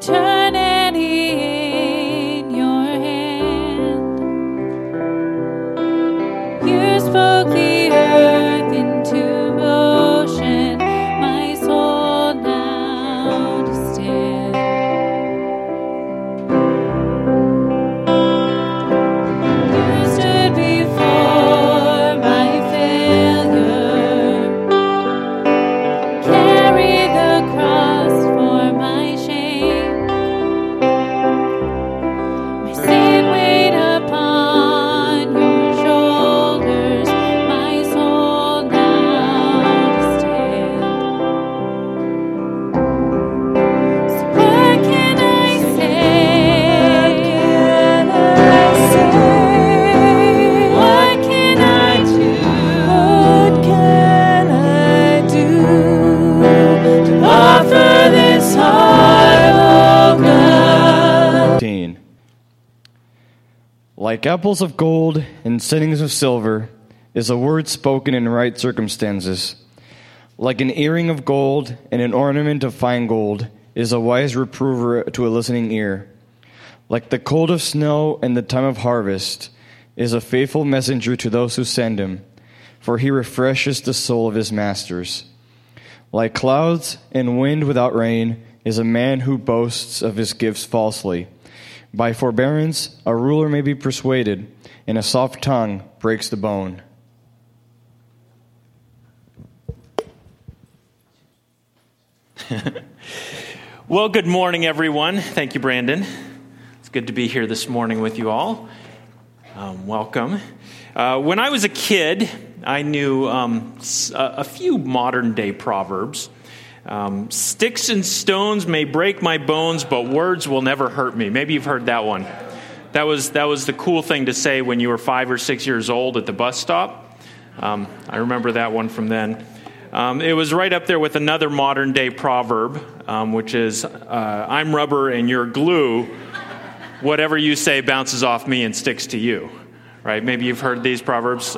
eternity in your hand. You spoke the earth into motion, my soul now to stand. You stood before my failure, carried the cross for my shame. My sin weighed upon your shoulders, my soul now to stand. So what can I say? What can I do? What can I do to offer this heart, oh God? 15. Like apples of gold and settings of silver is a word spoken in right circumstances. Like an earring of gold and an ornament of fine gold is a wise reprover to a listening ear. Like the cold of snow in the time of harvest is a faithful messenger to those who send him, for he refreshes the soul of his masters. Like clouds and wind without rain is a man who boasts of his gifts falsely. By forbearance a ruler may be persuaded, and a soft tongue breaks the bone. Well, good morning, everyone. Thank you, Brandon. It's good to be here this morning with you all. Welcome. When I was a kid, I knew a few modern-day proverbs. Sticks and stones may break my bones, but words will never hurt me. Maybe you've heard that one. That was the cool thing to say when you were 5 or 6 years old at the bus stop. I remember that one from then. It was right up there with another modern-day proverb, which is, I'm rubber and you're glue. Whatever you say bounces off me and sticks to you. Right? Maybe you've heard these proverbs.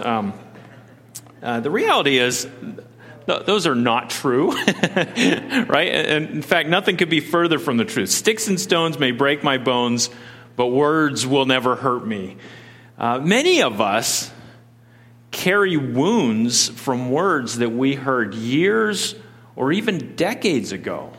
The reality is, those are not true, right? And in fact, nothing could be further from the truth. Sticks and stones may break my bones, but words will never hurt me. Many of us carry wounds from words that we heard years or even decades ago.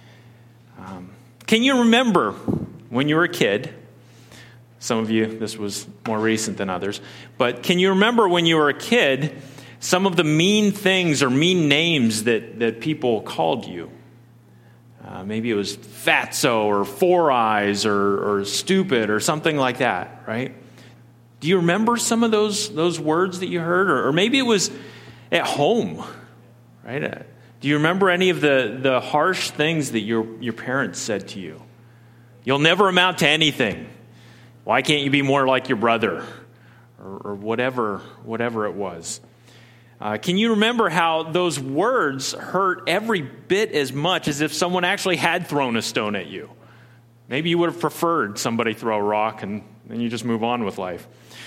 Can you remember when you were a kid? Some of you, this was more recent than others, but can you remember when you were a kid some of the mean things or mean names that people called you? Maybe it was fatso or four eyes or stupid or something like that, right? Do you remember some of those words that you heard? Or maybe it was at home, right? Do you remember any of the harsh things that your parents said to you? You'll never amount to anything. Why can't you be more like your brother? Or whatever it was. Can you remember how those words hurt every bit as much as if someone actually had thrown a stone at you? Maybe you would have preferred somebody throw a rock and then you just move on with life.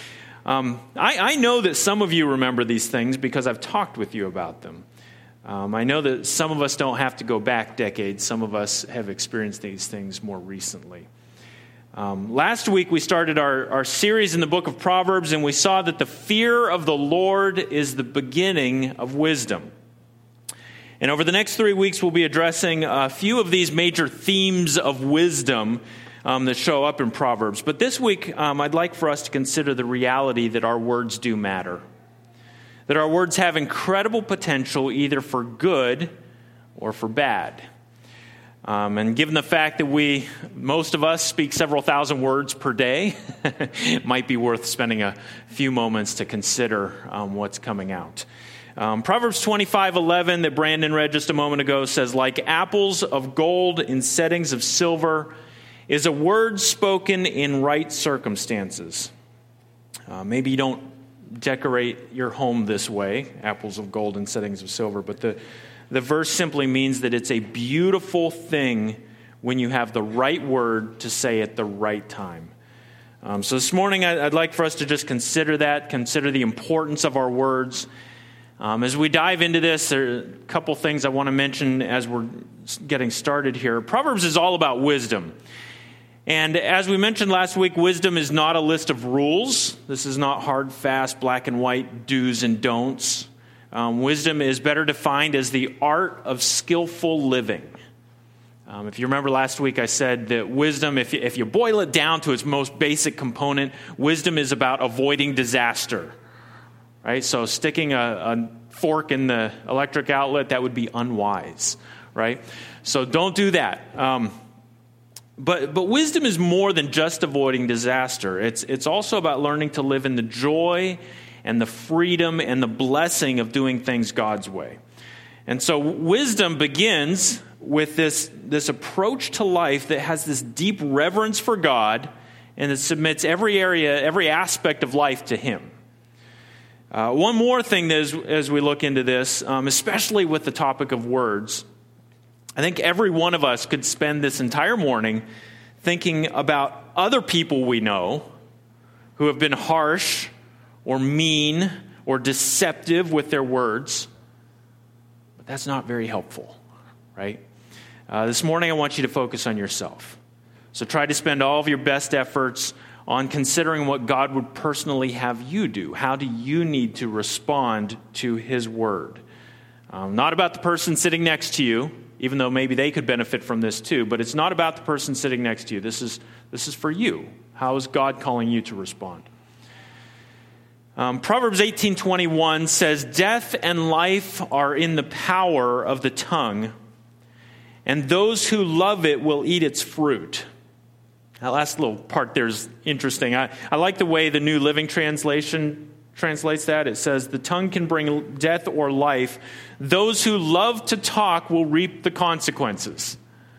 I know that some of you remember these things because I've talked with you about them. I know that some of us don't have to go back decades. Some of us have experienced these things more recently. Last week we started our series in the book of Proverbs, and we saw that the fear of the Lord is the beginning of wisdom. And over the next 3 weeks we'll be addressing a few of these major themes of wisdom that show up in Proverbs. But this week I'd like for us to consider the reality that our words do matter. That our words have incredible potential either for good or for bad. And given the fact that most of us speak several thousand words per day, it might be worth spending a few moments to consider what's coming out. Proverbs 25:11 that Brandon read just a moment ago says, like apples of gold in settings of silver is a word spoken in right circumstances. Maybe you don't decorate your home this way, apples of gold in settings of silver, but the verse simply means that it's a beautiful thing when you have the right word to say at the right time. So this morning I'd like for us to just consider the importance of our words. As we dive into this, there are a couple things I want to mention as we're getting started here. Proverbs is all about wisdom. And as we mentioned last week, wisdom is not a list of rules. This is not hard, fast, black and white do's and don'ts. Wisdom is better defined as the art of skillful living. If you remember last week, I said that wisdom, if you boil it down to its most basic component, wisdom is about avoiding disaster. Right? So sticking a fork in the electric outlet, that would be unwise. Right? So don't do that. But wisdom is more than just avoiding disaster. It's also about learning to live in the joy and the freedom and the blessing of doing things God's way. And so wisdom begins with this approach to life that has this deep reverence for God and it submits every area, every aspect of life to Him. One more thing as we look into this, especially with the topic of words, I think every one of us could spend this entire morning thinking about other people we know who have been harsh or mean or deceptive with their words. But that's not very helpful, right? This morning I want you to focus on yourself. So try to spend all of your best efforts on considering what God would personally have you do. How do you need to respond to His word? Not about the person sitting next to you, even though maybe they could benefit from this too, but it's not about the person sitting next to you. This is for you. How is God calling you to respond? Proverbs 18:21 says, "Death and life are in the power of the tongue, and those who love it will eat its fruit." That last little part there is interesting. I like the way the New Living Translation translates that. It says, "The tongue can bring death or life. Those who love to talk will reap the consequences."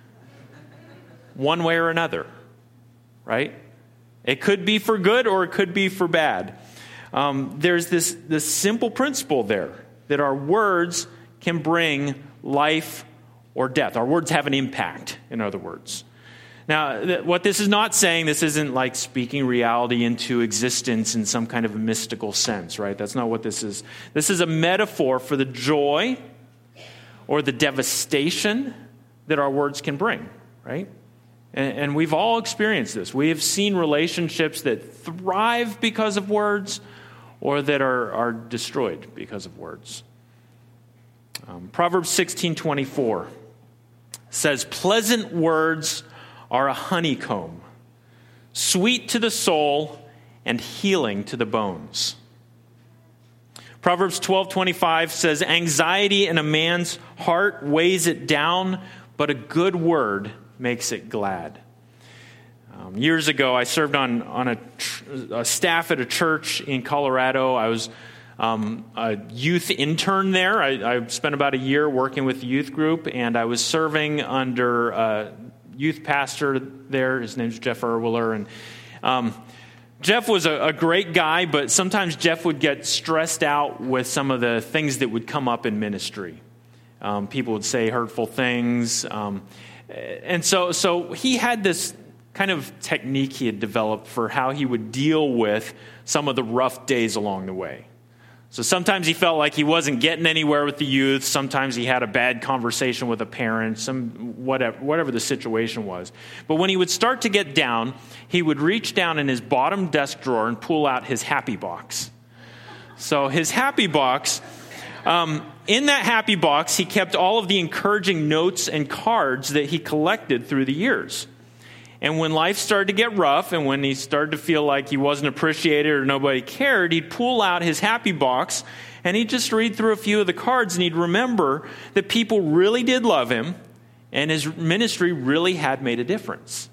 One way or another, right? It could be for good or it could be for bad. There's this simple principle there, that our words can bring life or death. Our words have an impact, in other words. Now, what this is not saying, this isn't like speaking reality into existence in some kind of a mystical sense, right? That's not what this is. This is a metaphor for the joy or the devastation that our words can bring, right? And we've all experienced this. We have seen relationships that thrive because of words or that are destroyed because of words. Proverbs 16:24 says, "Pleasant words are a honeycomb, sweet to the soul and healing to the bones." Proverbs 12:25 says, "Anxiety in a man's heart weighs it down, but a good word makes it glad." Years ago, I served on a staff at a church in Colorado. I was a youth intern there. I spent about a year working with the youth group, and I was serving under a youth pastor there. His name's Jeff Erwiller. And Jeff was a great guy, but sometimes Jeff would get stressed out with some of the things that would come up in ministry. People would say hurtful things. And so he had this kind of technique he had developed for how he would deal with some of the rough days along the way. So sometimes he felt like he wasn't getting anywhere with the youth. Sometimes he had a bad conversation with a parent, whatever the situation was. But when he would start to get down, he would reach down in his bottom desk drawer and pull out his happy box. So his happy box, in that happy box, he kept all of the encouraging notes and cards that he collected through the years. And when life started to get rough and when he started to feel like he wasn't appreciated or nobody cared, he'd pull out his happy box and he'd just read through a few of the cards and he'd remember that people really did love him and his ministry really had made a difference.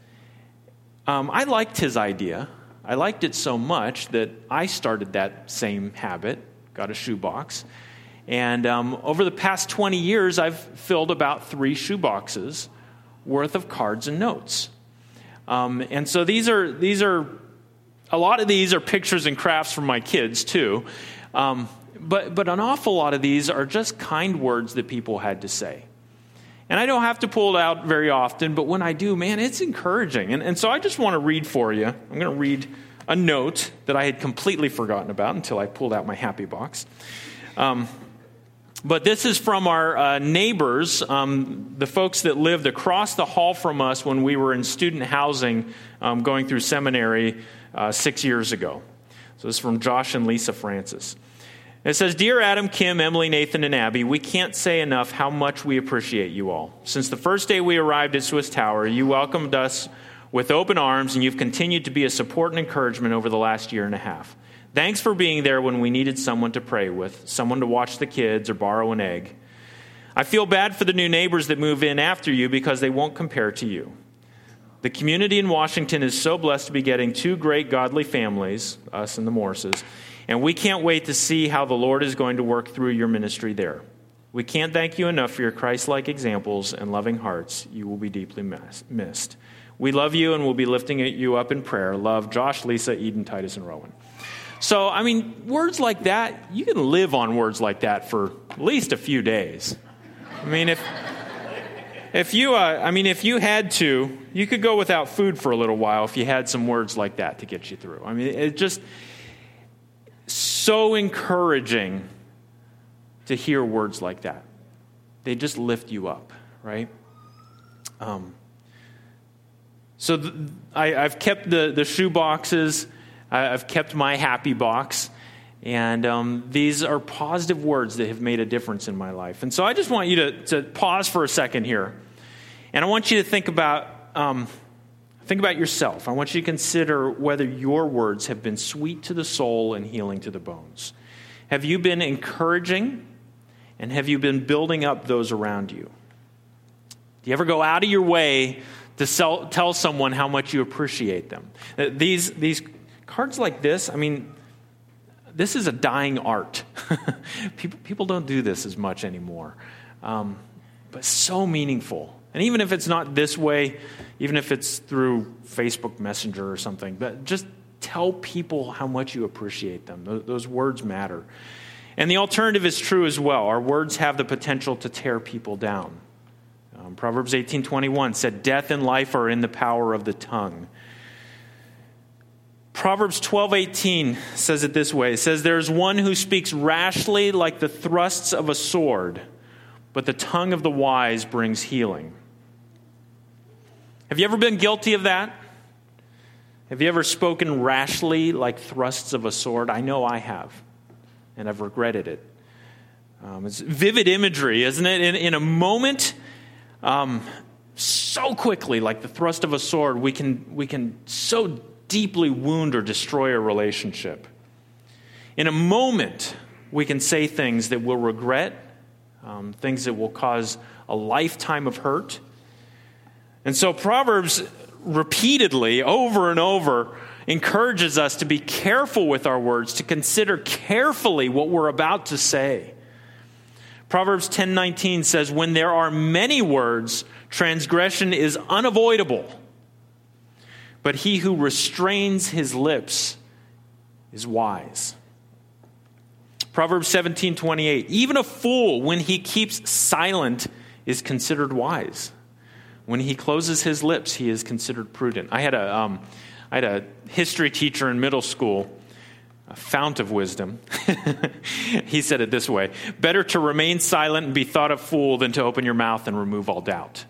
I liked his idea. I liked it so much that I started that same habit, got a shoebox. And over the past 20 years, I've filled about 3 shoeboxes worth of cards and notes. And so these are a lot of these are pictures and crafts from my kids too. But an awful lot of these are just kind words that people had to say. And I don't have to pull it out very often, but when I do, man, it's encouraging. And so I just want to read for you. I'm going to read a note that I had completely forgotten about until I pulled out my happy box. But this is from our neighbors, the folks that lived across the hall from us when we were in student housing going through seminary 6 years ago. So this is from Josh and Lisa Francis. It says, "Dear Adam, Kim, Emily, Nathan, and Abby, we can't say enough how much we appreciate you all. Since the first day we arrived at Swiss Tower, you welcomed us with open arms, and you've continued to be a support and encouragement over the last year and a half. Thanks for being there when we needed someone to pray with, someone to watch the kids, or borrow an egg. I feel bad for the new neighbors that move in after you because they won't compare to you. The community in Washington is so blessed to be getting two great godly families, us and the Morses, and we can't wait to see how the Lord is going to work through your ministry there. We can't thank you enough for your Christ-like examples and loving hearts. You will be deeply missed. We love you and we'll be lifting you up in prayer. Love, Josh, Lisa, Eden, Titus, and Rowan." So, I mean, words like that, you can live on words like that for at least a few days. I mean, if you had to, you could go without food for a little while if you had some words like that to get you through. I mean, it's just so encouraging to hear words like that. They just lift you up, right? I've kept the shoe boxes. I've kept my happy box, and these are positive words that have made a difference in my life. And so I just want you to pause for a second here, and I want you to think about yourself. I want you to consider whether your words have been sweet to the soul and healing to the bones. Have you been encouraging, and have you been building up those around you? Do you ever go out of your way to tell someone how much you appreciate them? These cards like this, I mean, this is a dying art. People don't do this as much anymore. But so meaningful. And even if it's not this way, even if it's through Facebook Messenger or something, but just tell people how much you appreciate them. Those words matter. And the alternative is true as well. Our words have the potential to tear people down. Proverbs 18:21 said, "Death and life are in the power of the tongue." Proverbs 12:18 says it this way. It says, "There is one who speaks rashly like the thrusts of a sword, but the tongue of the wise brings healing." Have you ever been guilty of that? Have you ever spoken rashly like thrusts of a sword? I know I have, and I've regretted it. It's vivid imagery, isn't it? In a moment, so quickly, like the thrust of a sword, we can so deeply wound or destroy a relationship. In a moment, we can say things that we'll regret, things that will cause a lifetime of hurt. And so Proverbs repeatedly, over and over, encourages us to be careful with our words, to consider carefully what we're about to say. Proverbs 10:19 says, "When there are many words, transgression is unavoidable. But he who restrains his lips is wise." Proverbs 17:28, "Even a fool, when he keeps silent, is considered wise. When he closes his lips, he is considered prudent." I had a history teacher in middle school, a fount of wisdom. He said it this way: "Better to remain silent and be thought a fool than to open your mouth and remove all doubt."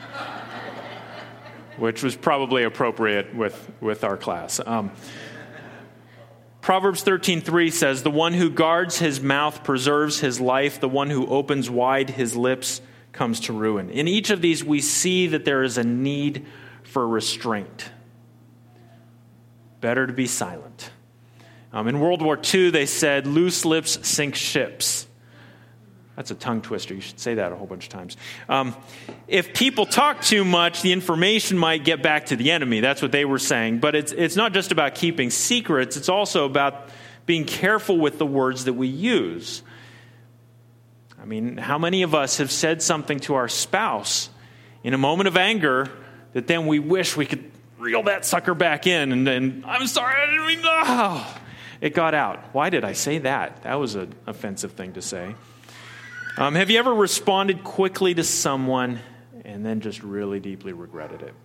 Which was probably appropriate with our class. Proverbs 13:3 says, "The one who guards his mouth preserves his life. The one who opens wide his lips comes to ruin." In each of these, we see that there is a need for restraint. Better to be silent. In World War II, they said, "Loose lips sink ships." That's a tongue twister. You should say that a whole bunch of times. If people talk too much, the information might get back to the enemy. That's what they were saying. But it's not just about keeping secrets. It's also about being careful with the words that we use. I mean, how many of us have said something to our spouse in a moment of anger that then we wish we could reel that sucker back in and then, "I'm sorry, I didn't mean to." It got out. Why did I say that? That was an offensive thing to say. Have you ever responded quickly to someone and then just really deeply regretted it?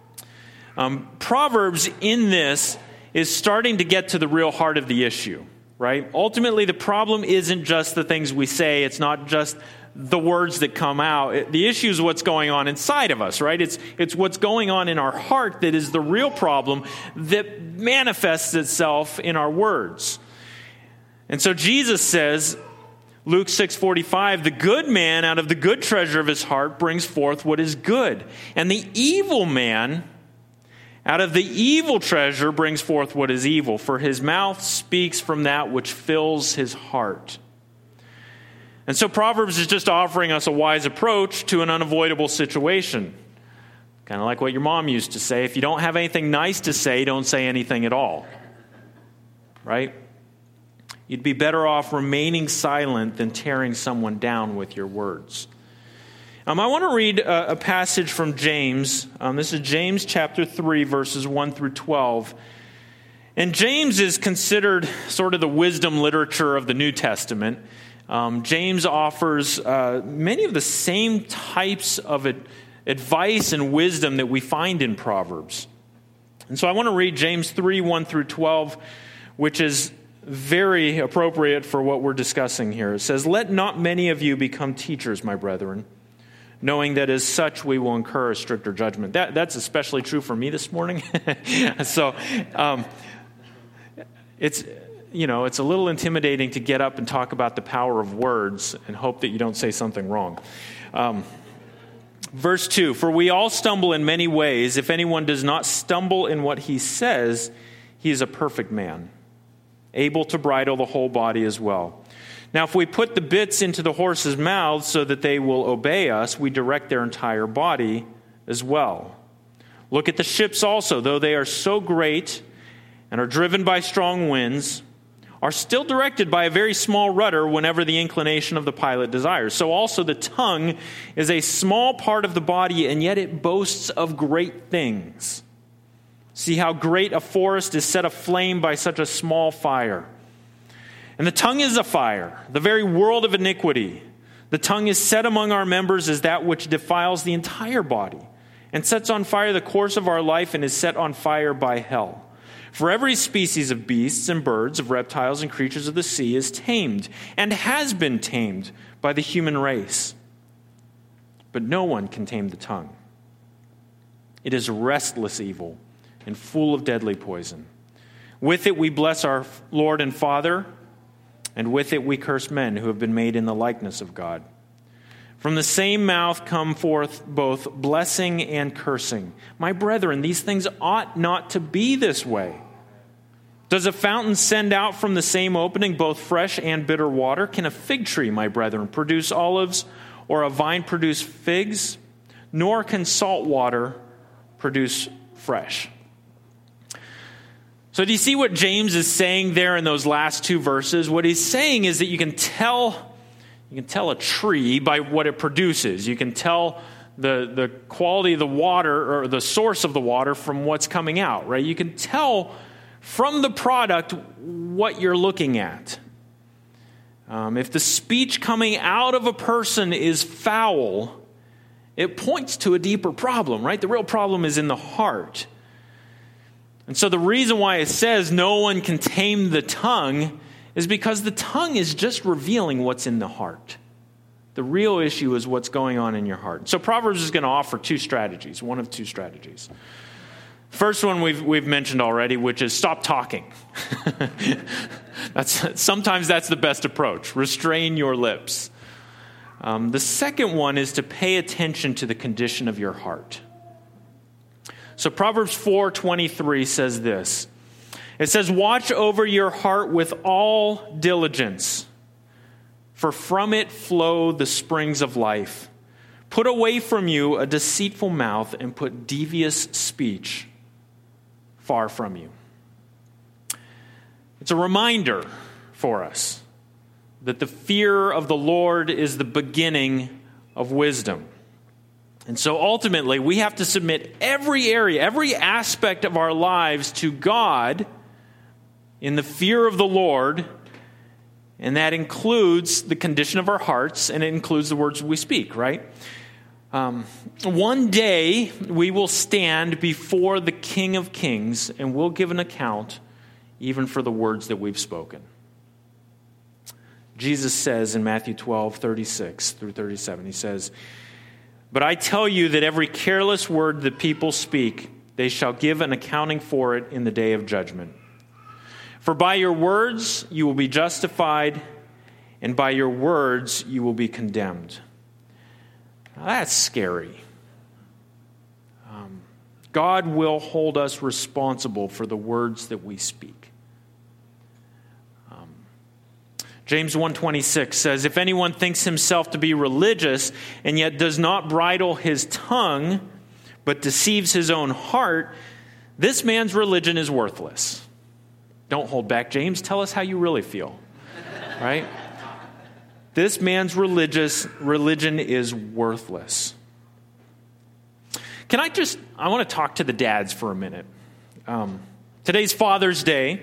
Proverbs in this is starting to get to the real heart of the issue. right? Ultimately, the problem isn't just the things we say. It's not just the words that come out. The issue is what's going on inside of us, right? It's what's going on in our heart that is the real problem that manifests itself in our words. And so Jesus says, Luke 6:45, the good man out of the good treasure of his heart brings forth what is good. And the evil man out of the evil treasure brings forth what is evil. For his mouth speaks from that which fills his heart. And so Proverbs is just offering us a wise approach to an unavoidable situation. Kind of like what your mom used to say, if you don't have anything nice to say, don't say anything at all. Right? You'd be better off remaining silent than tearing someone down with your words. I want to read a passage from James. This is James chapter 3, verses 1 through 12. And James is considered sort of the wisdom literature of the New Testament. James offers many of the same types of advice and wisdom that we find in Proverbs. And so I want to read James 3, 1 through 12, which is very appropriate for what we're discussing here. It says, "Let not many of you become teachers, my brethren, knowing that as such we will incur a stricter judgment." That's especially true for me this morning. So it's a little intimidating to get up and talk about the power of words and hope that you don't say something wrong. Verse 2, "For we all stumble in many ways. If anyone does not stumble in what he says, he is a perfect man, able to bridle the whole body as well. Now, if we put the bits into the horses' mouths so that they will obey us, we direct their entire body as well. Look at the ships also, though they are so great and are driven by strong winds, are still directed by a very small rudder whenever the inclination of the pilot desires. So also the tongue is a small part of the body, and yet it boasts of great things. See how great a forest is set aflame by such a small fire. And the tongue is a fire, the very world of iniquity. The tongue is set among our members as that which defiles the entire body, and sets on fire the course of our life, and is set on fire by hell. For every species of beasts and birds, of reptiles and creatures of the sea is tamed, and has been tamed by the human race. But no one can tame the tongue. It is restless evil, and full of deadly poison. With it we bless our Lord and Father, and with it we curse men who have been made in the likeness of God. From the same mouth come forth both blessing and cursing. My brethren, these things ought not to be this way. Does a fountain send out from the same opening both fresh and bitter water? Can a fig tree, my brethren, produce olives, or a vine produce figs? Nor can salt water produce fresh. So do you see what James is saying there in those last two verses? What he's saying is that you can tell a tree by what it produces. You can tell the quality of the water or the source of the water from what's coming out, right? You can tell from the product what you're looking at. If the speech coming out of a person is foul, it points to a deeper problem, right? The real problem is in the heart. And so the reason why it says no one can tame the tongue is because the tongue is just revealing what's in the heart. The real issue is what's going on in your heart. So Proverbs is going to offer one of two strategies. First one we've mentioned already, which is stop talking. Sometimes that's the best approach. Restrain your lips. The second one is to pay attention to the condition of your heart. So Proverbs 4:23 says this. It says, "Watch over your heart with all diligence, for from it flow the springs of life. Put away from you a deceitful mouth, and put devious speech far from you." It's a reminder for us that the fear of the Lord is the beginning of wisdom. And so ultimately, we have to submit every area, every aspect of our lives to God in the fear of the Lord, and that includes the condition of our hearts, and it includes the words we speak, right? One day, we will stand before the King of Kings, and we'll give an account even for the words that we've spoken. Jesus says in Matthew 12:36 through 37, he says, "But I tell you that every careless word that people speak, they shall give an accounting for it in the day of judgment. For by your words you will be justified, and by your words you will be condemned." Now, that's scary. God will hold us responsible for the words that we speak. James 1:26 says, "If anyone thinks himself to be religious and yet does not bridle his tongue, but deceives his own heart, this man's religion is worthless." Don't hold back, James. Tell us how you really feel. Right? This man's religion is worthless. I want to talk to the dads for a minute. Today's Father's Day.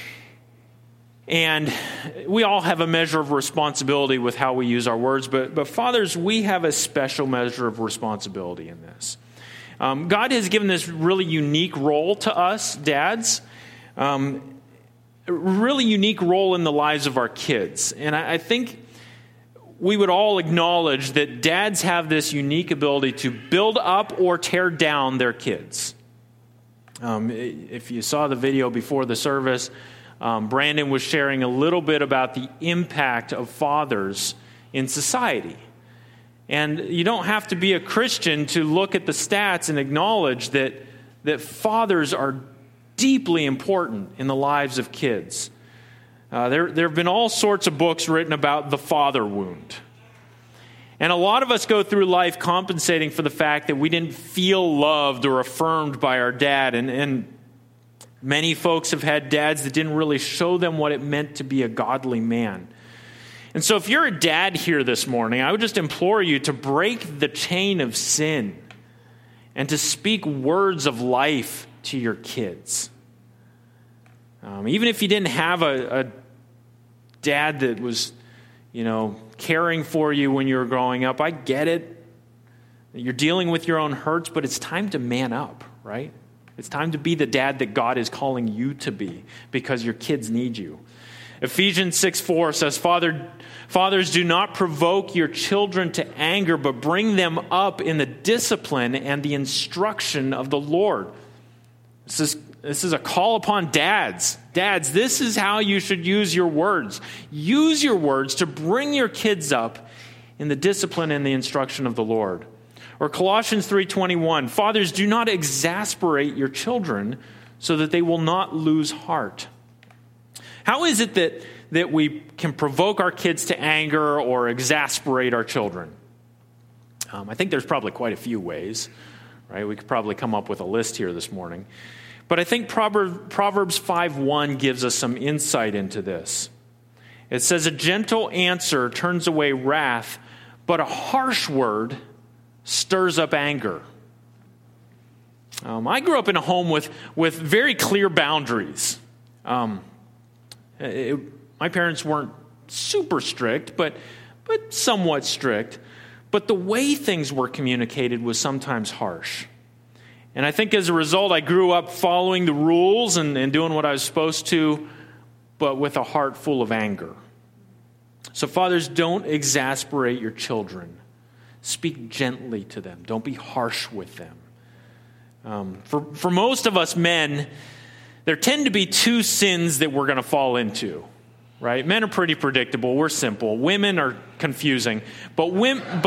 And we all have a measure of responsibility with how we use our words, but fathers, we have a special measure of responsibility in this. God has given this really unique role to us, dads, a really unique role in the lives of our kids. And I think we would all acknowledge that dads have this unique ability to build up or tear down their kids. If you saw the video before the service, Brandon was sharing a little bit about the impact of fathers in society. And you don't have to be a Christian to look at the stats and acknowledge that fathers are deeply important in the lives of kids. There have been all sorts of books written about the father wound. And a lot of us go through life compensating for the fact that we didn't feel loved or affirmed by our dad. And many folks have had dads that didn't really show them what it meant to be a godly man. And so if you're a dad here this morning, I would just implore you to break the chain of sin and to speak words of life to your kids. Even if you didn't have a dad that was, caring for you when you were growing up, I get it. You're dealing with your own hurts, but it's time to man up, right? It's time to be the dad that God is calling you to be because your kids need you. Ephesians 6:4 says, Fathers, do not provoke your children to anger, but bring them up in the discipline and the instruction of the Lord. This is a call upon dads. Dads, this is how you should use your words. Use your words to bring your kids up in the discipline and the instruction of the Lord. Or Colossians 3:21, Fathers, do not exasperate your children so that they will not lose heart. How is it that we can provoke our kids to anger or exasperate our children? I think there's probably quite a few ways, right? We could probably come up with a list here this morning. But I think Proverbs 5:1 gives us some insight into this. It says, a gentle answer turns away wrath, but a harsh word stirs up anger. I grew up in a home with very clear boundaries. My parents weren't super strict, but somewhat strict. But the way things were communicated was sometimes harsh. And I think as a result, I grew up following the rules and doing what I was supposed to, but with a heart full of anger. So fathers, don't exasperate your children. Speak gently to them. Don't be harsh with them. For most of us men, there tend to be two sins that we're going to fall into, right? Men are pretty predictable. We're simple. Women are confusing. But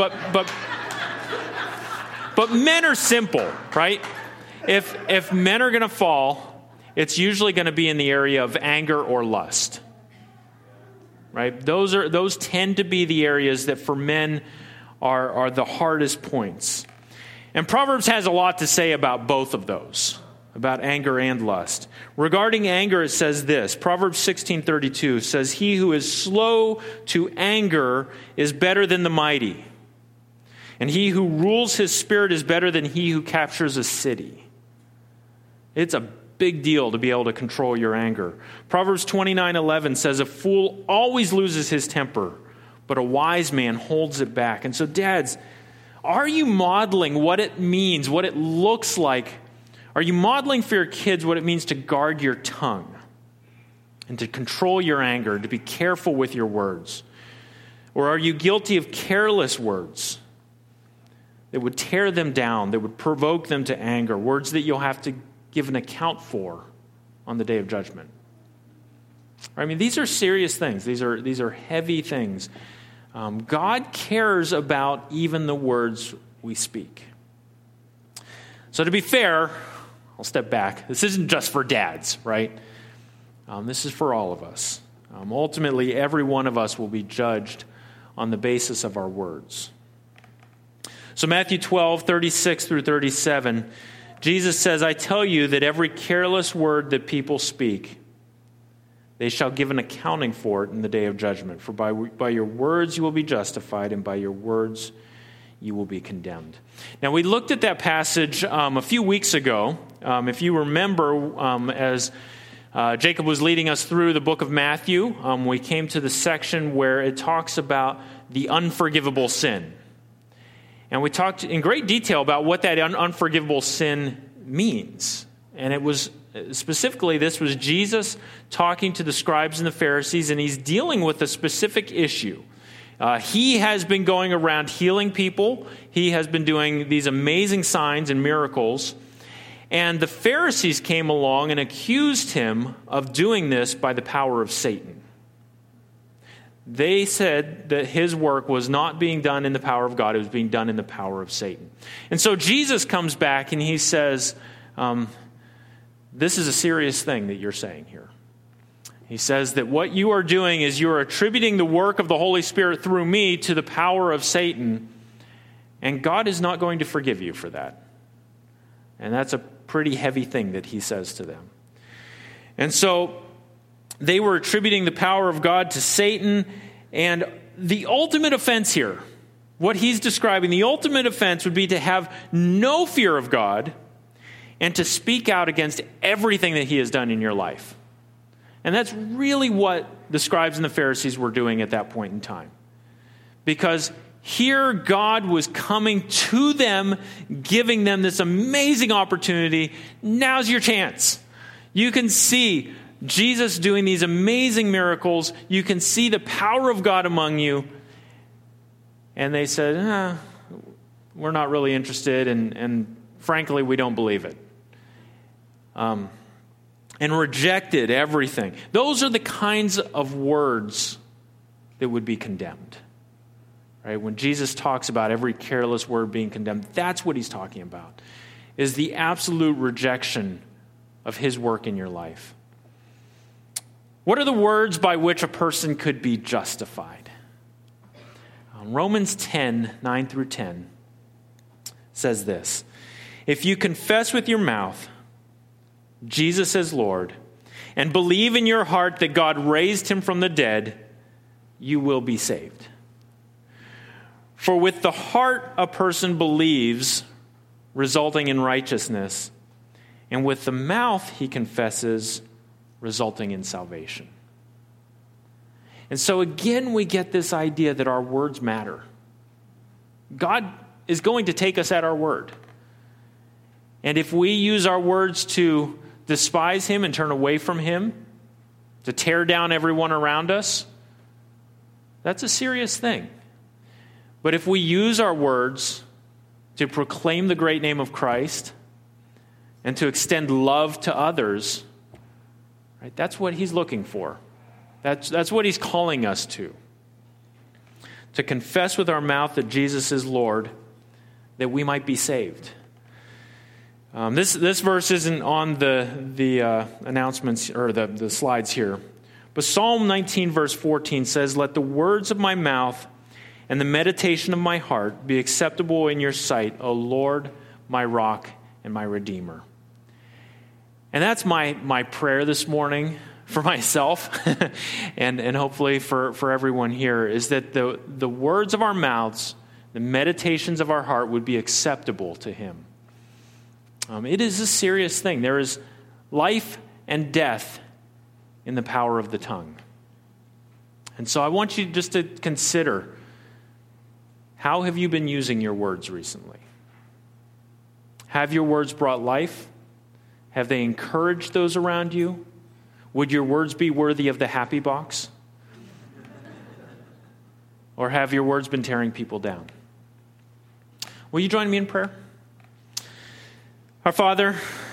men are simple, right? If men are going to fall, it's usually going to be in the area of anger or lust, right? Those tend to be the areas that for men are the hardest points. And Proverbs has a lot to say about both of those, about anger and lust. Regarding anger, it says this. Proverbs 16:32 says, he who is slow to anger is better than the mighty, and he who rules his spirit is better than he who captures a city. It's a big deal to be able to control your anger. Proverbs 29:11 says, a fool always loses his temper, but a wise man holds it back. And so dads, are you modeling what it means, what it looks like? Are you modeling for your kids what it means to guard your tongue and to control your anger, to be careful with your words? Or are you guilty of careless words that would tear them down, that would provoke them to anger, words that you'll have to give an account for on the day of judgment? I mean, these are serious things. These are heavy things. God cares about even the words we speak. So to be fair, I'll step back. This isn't just for dads, right? This is for all of us. Ultimately, every one of us will be judged on the basis of our words. So Matthew 12, 36 through 37, Jesus says, I tell you that every careless word that people speak, they shall give an accounting for it in the day of judgment. For by your words you will be justified, and by your words you will be condemned. Now, we looked at that passage a few weeks ago. If you remember, as Jacob was leading us through the book of Matthew, we came to the section where it talks about the unforgivable sin. And we talked in great detail about what that unforgivable sin means. And it was specifically, this was Jesus talking to the scribes and the Pharisees, and he's dealing with a specific issue. He has been going around healing people. He has been doing these amazing signs and miracles. And the Pharisees came along and accused him of doing this by the power of Satan. They said that his work was not being done in the power of God. It was being done in the power of Satan. And so Jesus comes back and he says, this is a serious thing that you're saying here. He says that what you are doing is you are attributing the work of the Holy Spirit through me to the power of Satan, and God is not going to forgive you for that. And that's a pretty heavy thing that he says to them. And so they were attributing the power of God to Satan, and the ultimate offense here, what he's describing, the ultimate offense would be to have no fear of God and to speak out against everything that he has done in your life. And that's really what the scribes and the Pharisees were doing at that point in time. Because here God was coming to them, giving them this amazing opportunity. Now's your chance. You can see Jesus doing these amazing miracles. You can see the power of God among you. And they said, we're not really interested, and frankly, we don't believe it. And rejected everything. Those are the kinds of words that would be condemned. Right? When Jesus talks about every careless word being condemned, that's what he's talking about, is the absolute rejection of his work in your life. What are the words by which a person could be justified? Romans 10, 9 through 10 says this: if you confess with your mouth Jesus is Lord, and believe in your heart that God raised him from the dead, you will be saved. For with the heart a person believes, resulting in righteousness, and with the mouth he confesses, resulting in salvation. And so again, we get this idea that our words matter. God is going to take us at our word. And if we use our words to despise him and turn away from him, to tear down everyone around us, that's a serious thing. But if we use our words to proclaim the great name of Christ and to extend love to others, right, that's what he's looking for. That's what he's calling us to. To confess with our mouth that Jesus is Lord, that we might be saved. This verse isn't on the announcements or the slides here. But Psalm 19 verse 14 says, let the words of my mouth and the meditation of my heart be acceptable in your sight, O Lord, my rock and my redeemer. And that's my prayer this morning for myself and hopefully for everyone here, is that the words of our mouths, the meditations of our heart would be acceptable to him. It is a serious thing. There is life and death in the power of the tongue. And so I want you just to consider, how have you been using your words recently? Have your words brought life? Have they encouraged those around you? Would your words be worthy of the happy box? Or have your words been tearing people down? Will you join me in prayer? Our Father,